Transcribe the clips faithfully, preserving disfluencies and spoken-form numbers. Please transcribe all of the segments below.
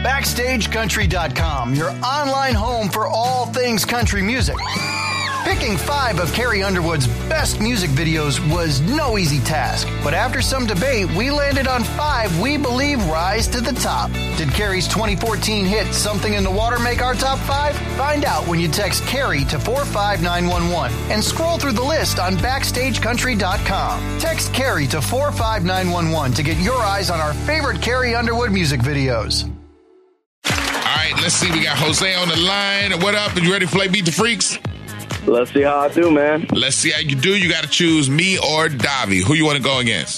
Backstage Country dot com, your online home for all things country music. Picking five of Carrie Underwood's best music videos was no easy task, but after some debate, we landed on five we believe rise to the top. Did Carrie's twenty fourteen hit Something in the Water make our top five? Find out when you text Carrie to four five nine one one and scroll through the list on Backstage Country dot com. Text Carrie to four five nine one one to get your eyes on our favorite Carrie Underwood music videos. All right, let's see. We got Jose on the line. What up? Are you ready to play Beat the Freaks? Let's see how I do, man. Let's see how you do. You got to choose me or Davi. Who you want to go against?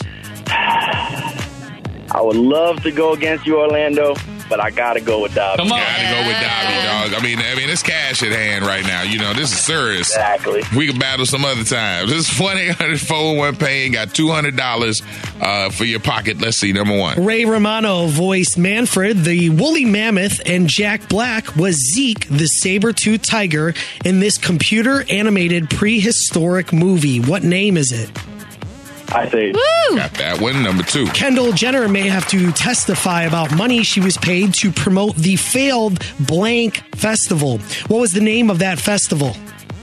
I would love to go against you, Orlando, but I got to go with Davi. Come on. Got to go with Davi, dog. I mean, I mean, it's cash at hand right now. You know, this is serious. Exactly. We can battle some other times. This is one eight hundred four oh one pain. Got two hundred dollars uh, for your pocket. Let's see, number one. Ray Romano voiced Manfred, the woolly mammoth, and Jack Black was Zeke, the saber-toothed tiger, in this computer-animated prehistoric movie. What name is it? I say. Woo! Got that one. Number two. Kendall Jenner may have to testify about money she was paid to promote the failed blank festival. What was the name of that festival?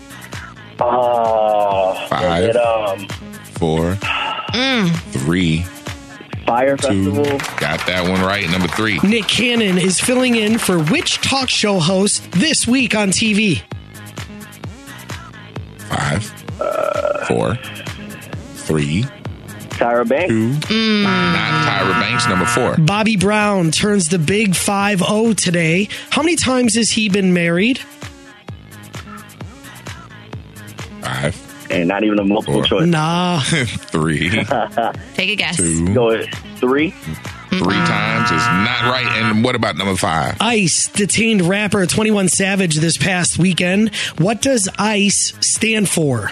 Uh, Five. It, um, four. Mm. Three. Fire two. Festival. Got that one right. Number three. Nick Cannon is filling in for which talk show host this week on T V? Five. Uh, four. Three. Tyra Banks. Two. Mm. Not Tyra Banks. Number four. Bobby Brown turns the big five oh today. How many times has he been married? Five. And not even a multiple four. choice. Nah. Three. Take a guess. Two. Go with three. Three times is not right. And what about number five? ICE detained rapper twenty-one Savage this past weekend. What does ICE stand for?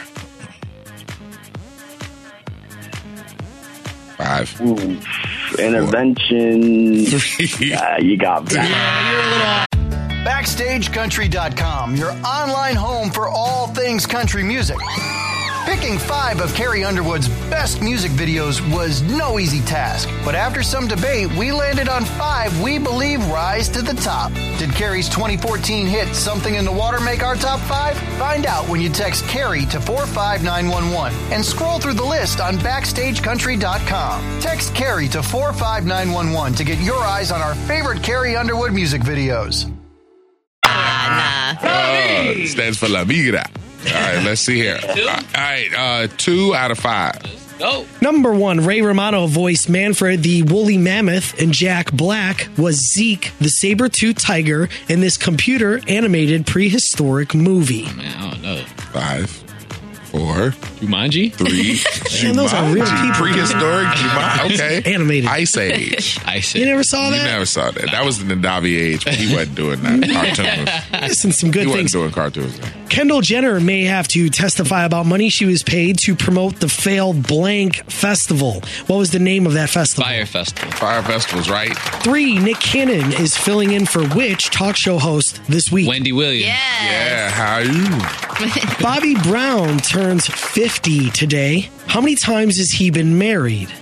Five. Ooh. Intervention. Three. Uh, you got that. Yeah, you're a little off. Backstage Country dot com, your online home for all things country music. Picking five of Carrie Underwood's best music videos was no easy task, but after some debate, we landed on five we believe rise to the top. Did Carrie's twenty fourteen hit Something in the Water make our top five? Find out when you text Carrie to four five nine one one and scroll through the list on Backstage Country dot com. Text Carrie to four five nine one one to get your eyes on our favorite Carrie Underwood music videos. Ah, nah. Uh, stands for La Migra. All right, let's see here. All right, uh, two out of five. Go. Number one, Ray Romano voiced Manfred, the woolly mammoth, and Jack Black was Zeke, the saber-toothed tiger, in this computer-animated prehistoric movie. Oh, man, I don't know. Five. Four. Jumanji? Three. Man, those are real people. Prehistoric Jumanji. Okay. Animated. Ice Age. Ice You Age. never saw You that? never saw that. That was in the Davi age, but he wasn't doing that. Cartoons. Listen, some good He things. wasn't doing cartoons. Kendall Jenner may have to testify about money she was paid to promote the failed blank festival. What was the name of that festival? Fire Festival. Fire Festivals, right? Three, Nick Cannon is filling in for which talk show host this week? Wendy Williams. Yes. Yeah, how you? Bobby Brown turns fifty today. How many times has he been married?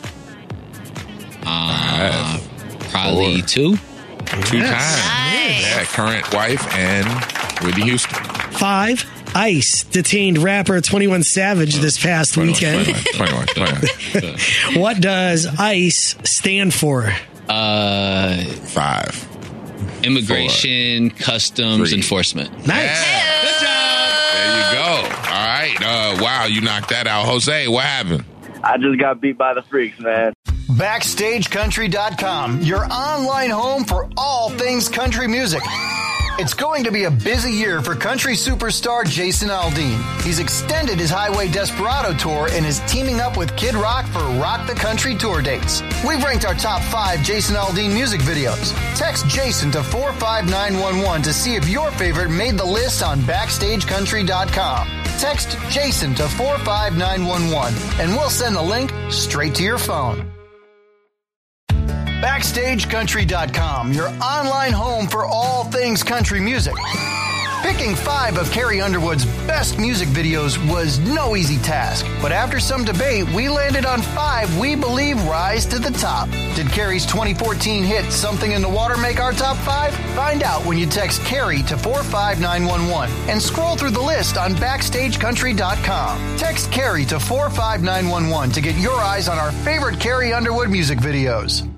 Uh, probably Four. two. Two Yes. times. Nice. Yeah, current wife and Whitney Houston. Five, ICE detained rapper twenty-one Savage this past weekend. twenty-one, twenty-one, twenty-one. What does ICE stand for? Uh, Five. immigration, customs, Three. enforcement. Nice. Yeah. Good job. There you go. All right. Uh, wow, you knocked that out. Jose, what happened? I just got beat by the freaks, man. Backstage Country dot com, your online home for all things country music. It's going to be a busy year for country superstar Jason Aldean. He's extended his Highway Desperado tour and is teaming up with Kid Rock for Rock the Country tour dates. We've ranked our top five Jason Aldean music videos. Text Jason to four five nine one one to see if your favorite made the list on Backstage Country dot com. Text Jason to four five nine one one and we'll send the link straight to your phone. Backstage Country dot com, your online home for all things country music. Picking five of Carrie Underwood's best music videos was no easy task, but after some debate, we landed on five we believe rise to the top. Did Carrie's twenty fourteen hit Something in the Water make our top five? Find out when you text Carrie to four five nine one one and scroll through the list on backstage country dot com. Text Carrie to four five nine one one to get your eyes on our favorite Carrie Underwood music videos.